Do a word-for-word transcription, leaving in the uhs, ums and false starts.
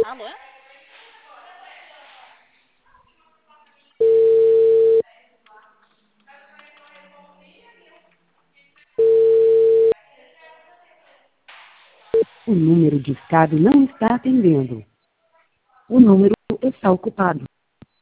Alô? O número discado não está atendendo. O número está ocupado.